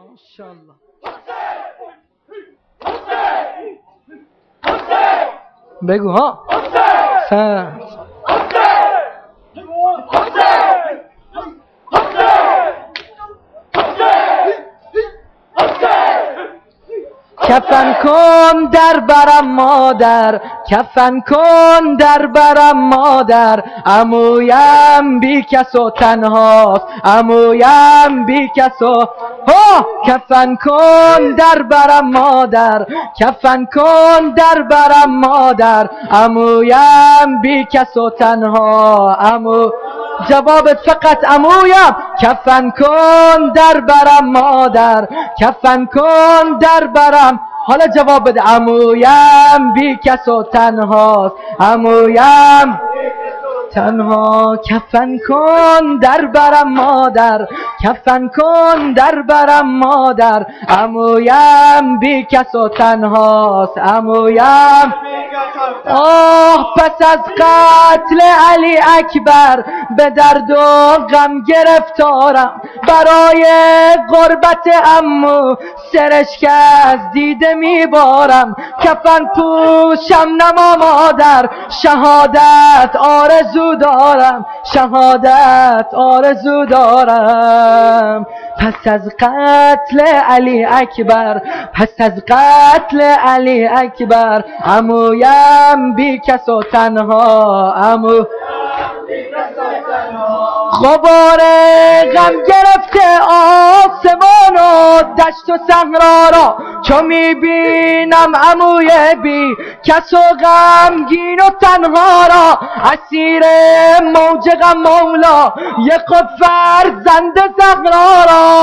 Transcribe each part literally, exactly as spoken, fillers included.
ماشاءالله. بگو ها. سن کفن کن در برم مادر، کفن کن در برم مادر، عمویم بی کس و تنهاست، عمویم بی کس و ها. کفن کن در برم مادر، کفن کن در برم مادر، عمویم بی کس و تنها. عمو جوابت فقط عمویم. کفن کن در برم مادر، کفن کن در برم. حالا جواب بده. عمویم بی کس و تنهاست، عمویم تنها. کفن کن در برم مادر، کفن کن در برم مادر، عمویم بی کس و تنهاست، عمویم. آه پس از قتل علی اکبر به درد و غم گرفتارم، برای غربت عمو سرشک از دیده میبارم. کفن پوشم نما مادر، شهادت آرزو دارم، شهادت آرزو دارم. پس از قتل علی اکبر، پس از قتل علی اکبر، عمویم بی کس و تنها، عمو غبار غم گرفته آسمان و دشت و صحرا را، چو میبینم عموی بی کس و غمگین و تنها را. اسیر موج غم مولا یک خود فرزند زهرا را،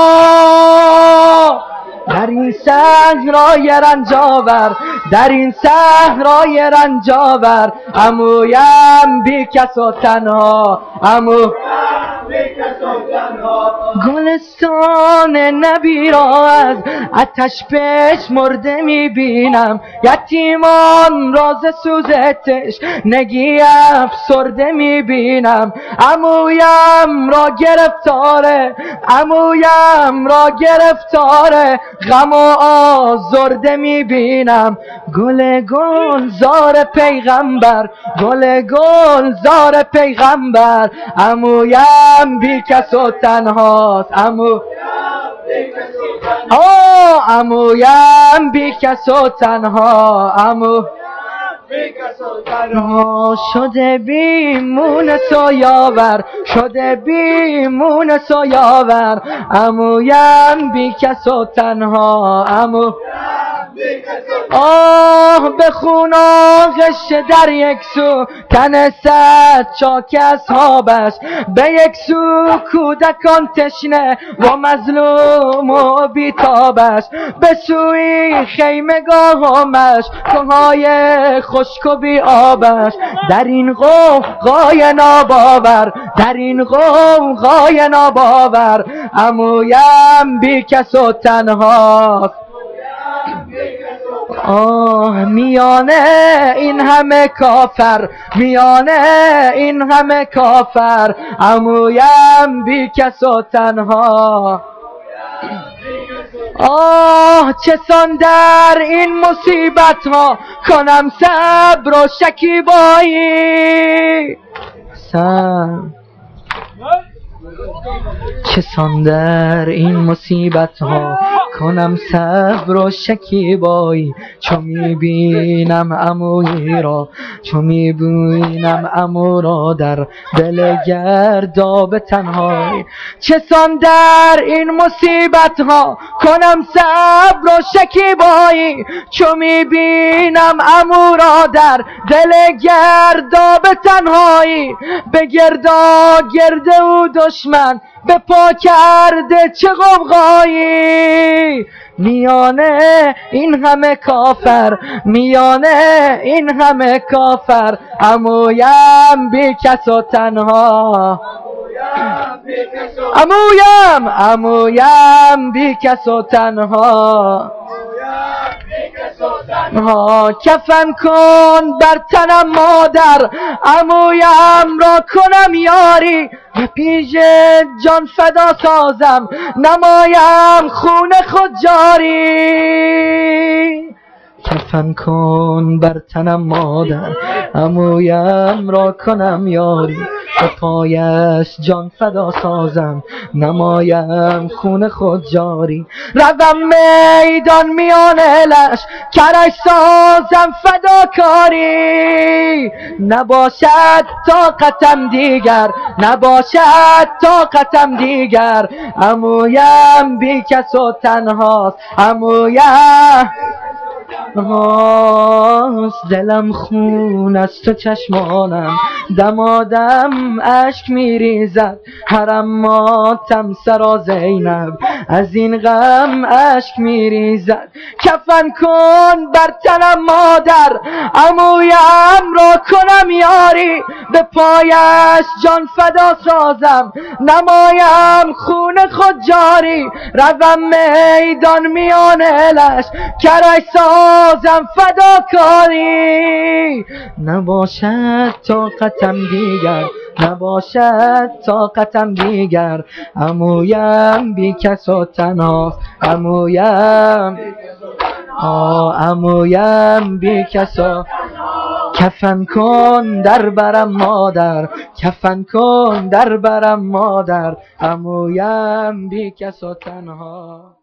در این صحرای رنجاور، در این صحرای رنجاور، عمویم بی کس و تنها، عمو گلستان نبی را از آتش پیش مرده میبینم، یتیمان راز سوزتش نگی افسرده میبینم. عمویم را گرفتاره، عمویم را گرفتاره، غم و آزرده میبینم. گل گل زار پیغمبر، گل گل زار پیغمبر، عمویم بی کس و تنهاست، عمو آه عمویم بی کس و تنها، عمو تنها. شده بیمونس و یاور، شده بیمونس و یاور، عمویم بی کس و تنها، عمو آه به خون آغش در یک سو تن صد چاک اصحابش، به یک سو کودکان تشنه و مظلوم و بیتابش، به سوی خیمگاهش کوههای خشک و بی آبش. در این غوغای ناباور، در این غوغای ناباور، عمویم بی کس و تنهاست. آه میانه این همه کافر، میانه این همه کافر، عمویم بی کس و تنها. آه چسان در این مصیبت ها کنم صبر و شکیبایی، سن چسان در این مصیبت ها کنم صبر و شکیبایی. چو میبینم عمویی را، چو میبینم عمو را در دل گرداب تنهایی. چسان در این مصیبت ها کنم صبر و شکیبایی، چو میبینم عمو را در دل گرداب تنهایی. به گردا گرد او دشمن به پا کرده چه غوغایی، میانه این همه کافر، میانه این همه کافر، عمویم بی کس و تنها، عمویم عمویم بی کس و تنها. ها کفن کن بر تنم مادر عمویم را کنم یاری و پیش جان فدا سازم نمایم خون خود جاری کفن کن بر تنم مادر عمویم را کنم یاری به پایش جان فدا سازم نمایم خون خود جاری روم میدان میان لش کرش سازم فداکاری نباشد طاقتم دیگر نباشد طاقتم دیگر عمویم بی کس و تنهاست عمویم هاست دلم خون از تو چشمانم دمادم اشک میریزد هرم ماتم سرا زینب از این غم اشک میریزد کفن کن بر تنم مادر عمویم را کنم یاری به پایش جان فدا سازم نمایم خون خود جاری روم میدان میان لش کرش سازم فداکاری نباشد طاقتم دیگر نباشد طاقتم دیگر عمویم بی کس و تنهاست عمویم آه عمویم بی کس و کفن کن در برم مادر کفن کن در برم مادر عمویم بی کس و تنها